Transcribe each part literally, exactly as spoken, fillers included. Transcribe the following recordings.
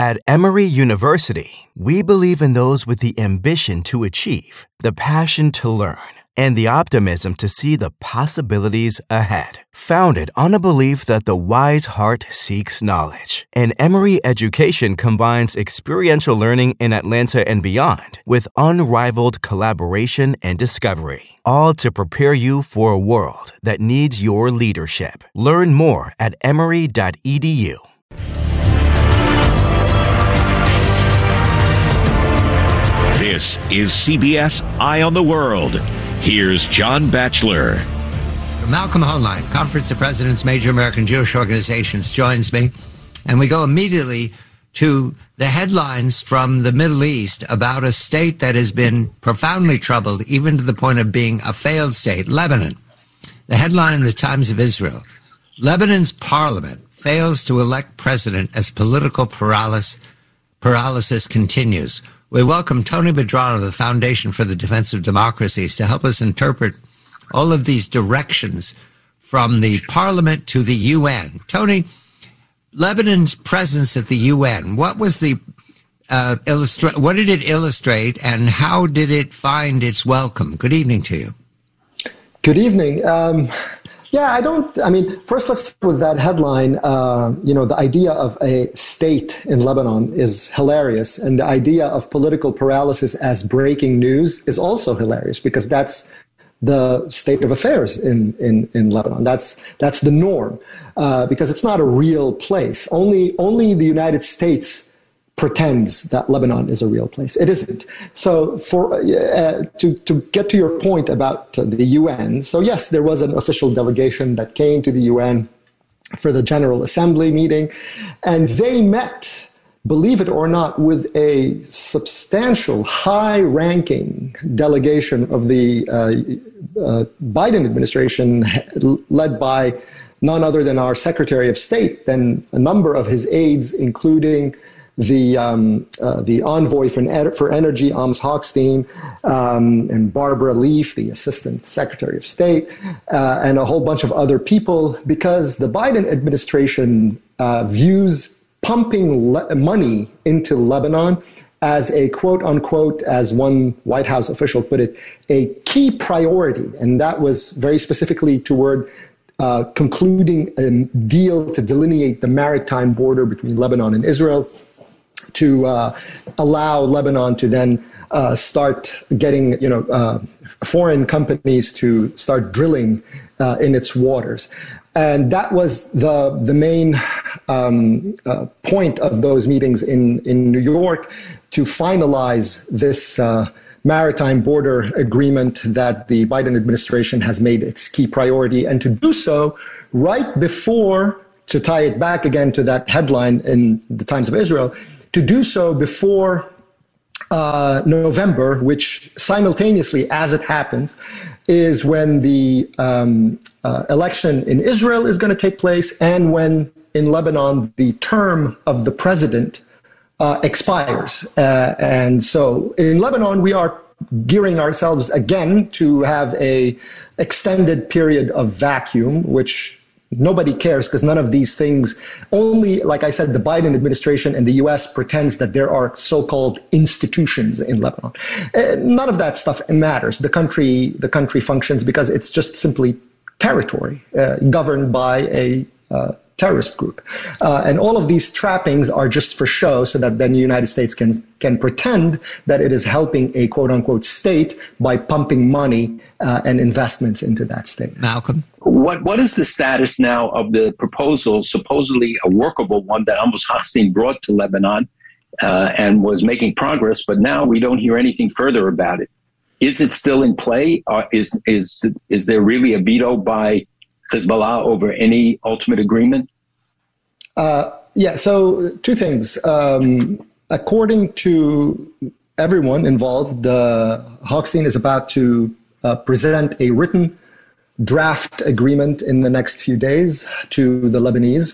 At Emory University, we believe in those with the ambition to achieve, the passion to learn, and the optimism to see the possibilities ahead. Founded on a belief that the wise heart seeks knowledge, and Emory education combines experiential learning in Atlanta and beyond with unrivaled collaboration and discovery, all to prepare you for a world that needs your leadership. Learn more at emory dot e d u. This is C B S Eye on the World. Here's John Batchelor. Malcolm Hoenlein, Conference of Presidents, Major American Jewish Organizations, joins me. And we go immediately to the headlines from the Middle East about a state that has been profoundly troubled, even to the point of being a failed state, Lebanon. The headline in the Times of Israel: Lebanon's parliament fails to elect president as political paralysis, paralysis continues. We welcome Tony Bedrano of the Foundation for the Defense of Democracies to help us interpret all of these directions from the parliament to the U N. Tony, Lebanon's presence at the U N, what was the uh, illustra- what did it illustrate, and how did it find its welcome? Good evening to you. Good evening. Um, yeah, I don't, I mean, first let's start with that headline. Uh, you know, the idea of a state in Lebanon is hilarious. And the idea of political paralysis as breaking news is also hilarious, because that's the state of affairs in, in, in Lebanon. That's that's the norm, uh, because it's not a real place. Only only the United States pretends that Lebanon is a real place. It isn't. So for uh, to to get to your point about uh, the U N, so yes, there was an official delegation that came to the U N for the General Assembly meeting, and they met, believe it or not, with a substantial, high-ranking delegation of the uh, uh, Biden administration, led by none other than our Secretary of State, and a number of his aides, including the um, uh, the envoy for, for energy, Amos Hochstein, um, and Barbara Leaf, the Assistant Secretary of State, uh, and a whole bunch of other people, because the Biden administration uh, views pumping le- money into Lebanon as a quote unquote, as one White House official put it, a key priority. And that was very specifically toward uh, concluding a deal to delineate the maritime border between Lebanon and Israel, to uh, allow Lebanon to then uh, start getting, you know, uh, foreign companies to start drilling uh, in its waters. And that was the the main um, uh, point of those meetings in, in New York, to finalize this uh, maritime border agreement that the Biden administration has made its key priority, and to do so right before, to tie it back again to that headline in the Times of Israel, to do so before uh, November, which simultaneously, as it happens, is when the um, uh, election in Israel is going to take place, and when in Lebanon the term of the president uh, expires. Uh, and so in Lebanon, we are gearing ourselves again to have a extended period of vacuum, which nobody cares, because none of these things, only, like I said, the Biden administration and the U S pretends that there are so-called institutions in Lebanon. Uh, none of that stuff matters. The country, the country functions because it's just simply territory uh, governed by a uh, terrorist group. Uh, and all of these trappings are just for show, so that then the United States can, can pretend that it is helping a quote-unquote state by pumping money uh, and investments into that state. Malcolm? What What is the status now of the proposal, supposedly a workable one, that Amos Hochstein brought to Lebanon uh, and was making progress, but now we don't hear anything further about it? Is it still in play? Or is is is there really a veto by Hezbollah over any ultimate agreement? Uh, yeah, so two things. Um, according to everyone involved, uh, Hochstein is about to uh, present a written draft agreement in the next few days to the Lebanese.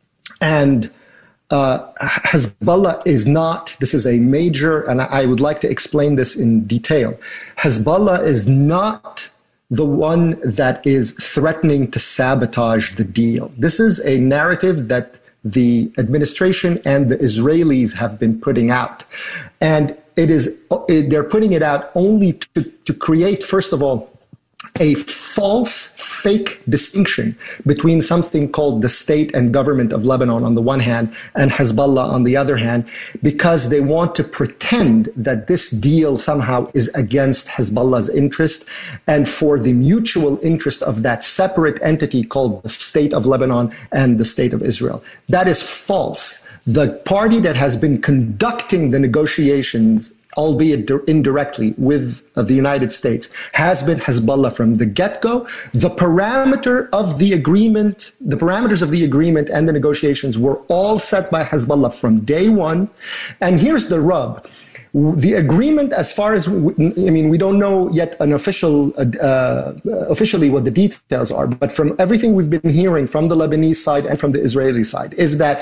And uh, Hezbollah is not, this is a major, and I would like to explain this in detail. Hezbollah is not the one that is threatening to sabotage the deal. This is a narrative that the administration and the Israelis have been putting out. And it is, they're putting it out only to, to create, first of all, a false, fake distinction between something called the state and government of Lebanon on the one hand and Hezbollah on the other hand, because they want to pretend that this deal somehow is against Hezbollah's interest and for the mutual interest of that separate entity called the State of Lebanon and the State of Israel. That is false. The party that has been conducting the negotiations, albeit indirectly, with uh, the United States, has been Hezbollah from the get-go. The parameter of the agreement, the parameters of the agreement and the negotiations were all set by Hezbollah from day one. And here's the rub. The agreement, as far as, we, I mean, we don't know yet an official, uh, officially what the details are, but from everything we've been hearing from the Lebanese side and from the Israeli side, is that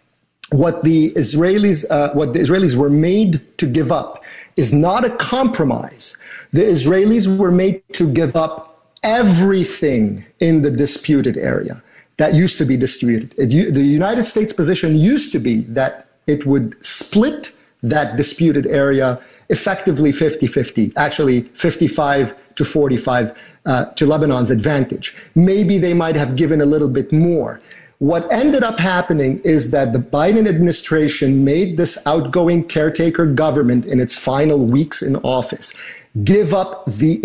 what the Israelis, uh, what the Israelis were made to give up is not a compromise. The Israelis were made to give up everything in the disputed area that used to be disputed. It, the United States position used to be that it would split that disputed area effectively fifty-fifty, actually fifty-five to forty-five uh, to Lebanon's advantage. Maybe they might have given a little bit more. What ended up happening is that the Biden administration made this outgoing caretaker government in its final weeks in office give up the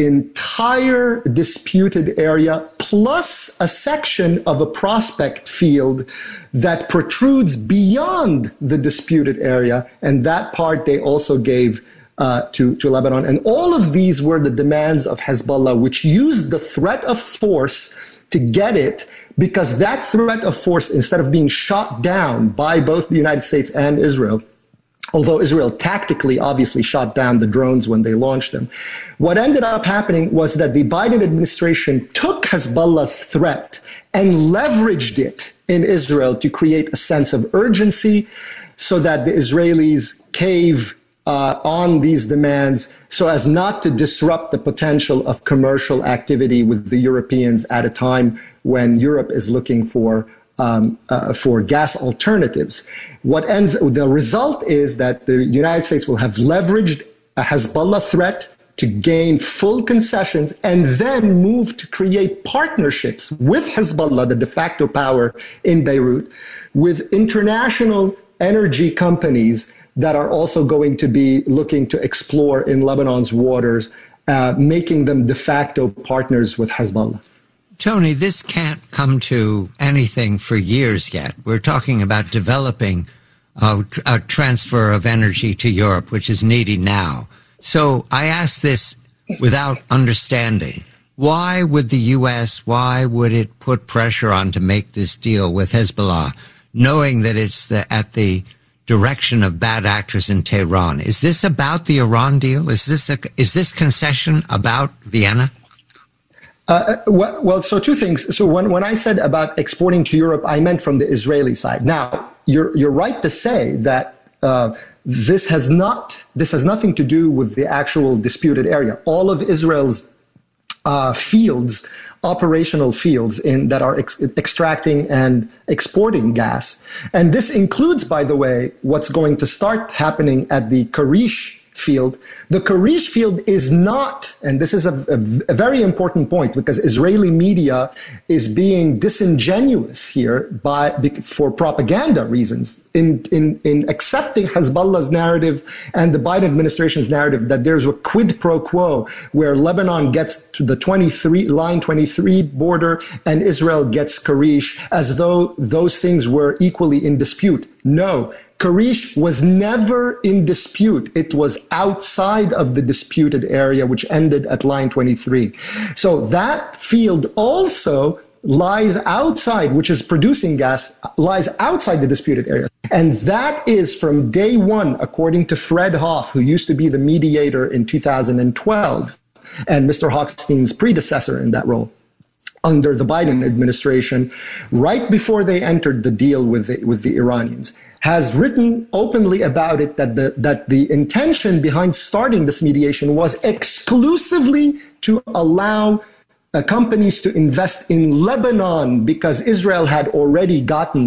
entire disputed area plus a section of a prospect field that protrudes beyond the disputed area. And that part they also gave uh, to, to Lebanon. And all of these were the demands of Hezbollah, which used the threat of force to get it, because that threat of force, instead of being shot down by both the United States and Israel, although Israel tactically obviously shot down the drones when they launched them, what ended up happening was that the Biden administration took Hezbollah's threat and leveraged it in Israel to create a sense of urgency so that the Israelis cave Uh, on these demands so as not to disrupt the potential of commercial activity with the Europeans at a time when Europe is looking for um, uh, for gas alternatives. What ends, the result is that the United States will have leveraged a Hezbollah threat to gain full concessions and then move to create partnerships with Hezbollah, the de facto power in Beirut, with international energy companies that are also going to be looking to explore in Lebanon's waters, uh, making them de facto partners with Hezbollah. Tony, this can't come to anything for years yet. We're talking about developing a, a transfer of energy to Europe, which is needed now. So I ask this without understanding. Why would the U S, why would it put pressure on to make this deal with Hezbollah, knowing that it's the, at the direction of bad actors in Tehran? Is this about the Iran deal? Is this a, is this concession about Vienna? Uh, well, well, so two things. So when, when I said about exporting to Europe, I meant from the Israeli side. Now, you're you're right to say that uh, this has not this has nothing to do with the actual disputed area. All of Israel's uh, fields, operational fields in that are ex- extracting and exporting gas. And this includes, by the way, what's going to start happening at the Karish field. The Karish field is not, and this is a, a, a very important point because Israeli media is being disingenuous here by for propaganda reasons in, in, in accepting Hezbollah's narrative and the Biden administration's narrative that there's a quid pro quo where Lebanon gets to the twenty-three line twenty-three border and Israel gets Karish, as though those things were equally in dispute. No. Karish was never in dispute. It was outside of the disputed area, which ended at line twenty-three. So that field also lies outside, which is producing gas, lies outside the disputed area. And that is from day one, according to Fred Hoff, who used to be the mediator in two thousand twelve, and Mister Hochstein's predecessor in that role, under the Biden administration, right before they entered the deal with the, with the Iranians, has written openly about it that the, that the intention behind starting this mediation was exclusively to allow uh, companies to invest in Lebanon because Israel had already gotten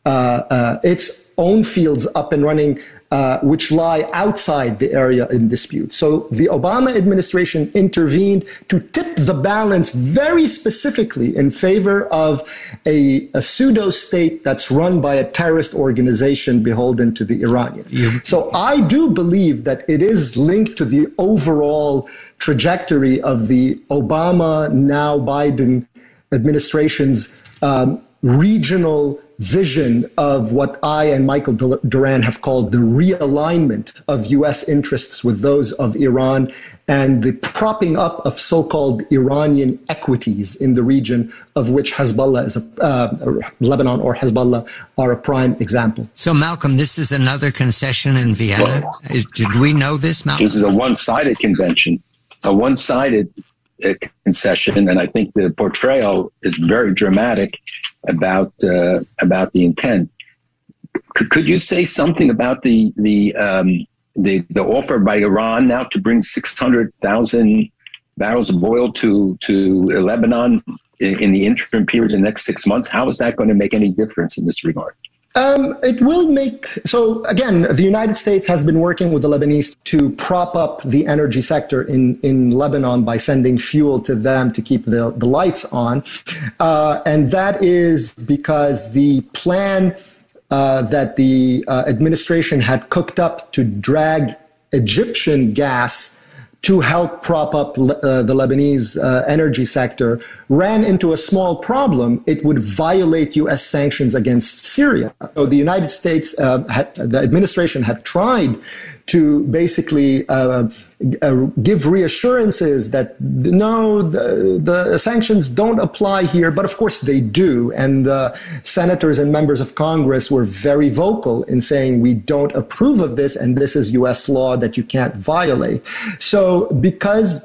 uh, uh, its own fields up and running, uh, which lie outside the area in dispute. So the Obama administration intervened to tip the balance very specifically in favor of a, a pseudo-state that's run by a terrorist organization beholden to the Iranians. Yeah. So I do believe that it is linked to the overall trajectory of the Obama, now Biden administration's um, regional vision of what I and Michael Doran have called the realignment of U S interests with those of Iran and the propping up of so-called Iranian equities in the region, of which Hezbollah is a, uh, Lebanon or Hezbollah are a prime example. So, Malcolm, this is another concession in Vienna. Well, Did we know this, Malcolm? This is a one-sided convention, a one-sided uh, concession, and I think the portrayal is very dramatic about uh, about the intent. Could, could you say something about the the um, the the offer by Iran now to bring six hundred thousand barrels of oil to to Lebanon in, in the interim period in the next six months? How is that going to make any difference in this regard? Um, it will make, so again, the United States has been working with the Lebanese to prop up the energy sector in, in Lebanon by sending fuel to them to keep the, the lights on. Uh, and that is because the plan uh, that the uh, administration had cooked up to drag Egyptian gas to help prop up uh, the Lebanese uh, energy sector ran into a small problem. It would violate U S sanctions against Syria. So the United States, uh, had, the administration had tried to basically uh, uh, give reassurances that no, the, the sanctions don't apply here, but of course they do. And uh, senators and members of Congress were very vocal in saying we don't approve of this, and this is U S law that you can't violate. So because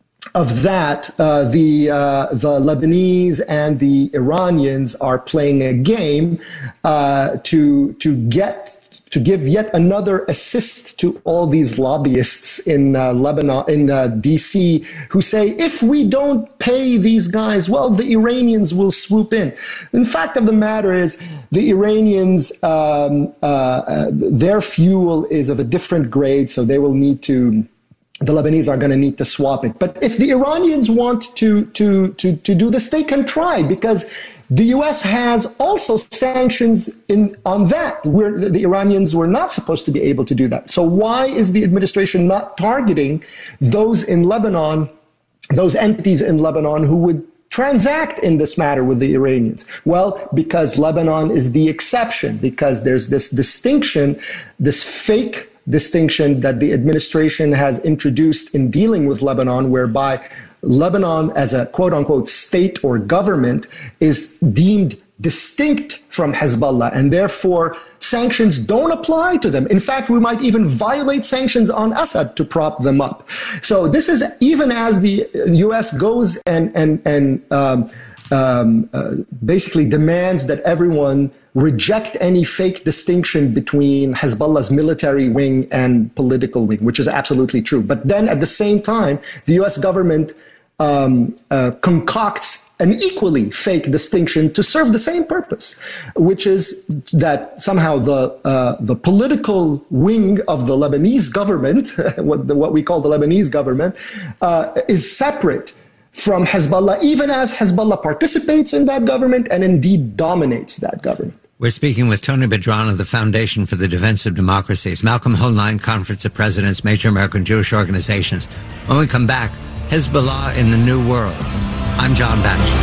of that, uh, the uh, the Lebanese and the Iranians are playing a game uh, to to get. to give yet another assist to all these lobbyists in uh, Lebanon, in uh, D C, who say, if we don't pay these guys, well, the Iranians will swoop in. The fact of the matter is, the Iranians, um, uh, uh, their fuel is of a different grade, so they will need to, the Lebanese are going to need to swap it. But if the Iranians want to, to, to, to do this, they can try, because the U S has also sanctions in, on that, where the Iranians were not supposed to be able to do that. So why is the administration not targeting those in Lebanon, those entities in Lebanon who would transact in this matter with the Iranians? Well, because Lebanon is the exception, because there's this distinction, this fake distinction that the administration has introduced in dealing with Lebanon, whereby Lebanon as a quote-unquote state or government is deemed distinct from Hezbollah, and therefore sanctions don't apply to them. In fact, we might even violate sanctions on Assad to prop them up. So this is even as the U S goes and, and, and um, um, uh, basically demands that everyone reject any fake distinction between Hezbollah's military wing and political wing, which is absolutely true. But then at the same time, the U S government um, uh, concocts an equally fake distinction to serve the same purpose, which is that somehow the uh, the political wing of the Lebanese government, what, the, what we call the Lebanese government, uh, is separate from Hezbollah, even as Hezbollah participates in that government and indeed dominates that government. We're speaking with Tony Bedran of the Foundation for the Defense of Democracies, Malcolm Hoenlein, Conference of Presidents, Major American Jewish Organizations. When we come back, Hezbollah in the New World. I'm John Batchelor.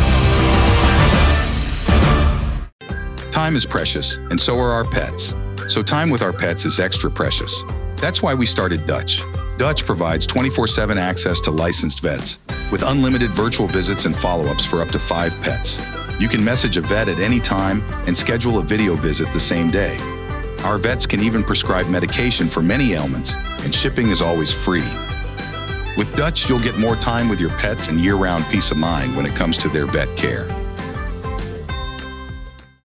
Time is precious, and so are our pets. So time with our pets is extra precious. That's why we started Dutch. Dutch provides twenty-four seven access to licensed vets, with unlimited virtual visits and follow-ups for up to five pets. You can message a vet at any time and schedule a video visit the same day. Our vets can even prescribe medication for many ailments, and shipping is always free. With Dutch, you'll get more time with your pets and year-round peace of mind when it comes to their vet care.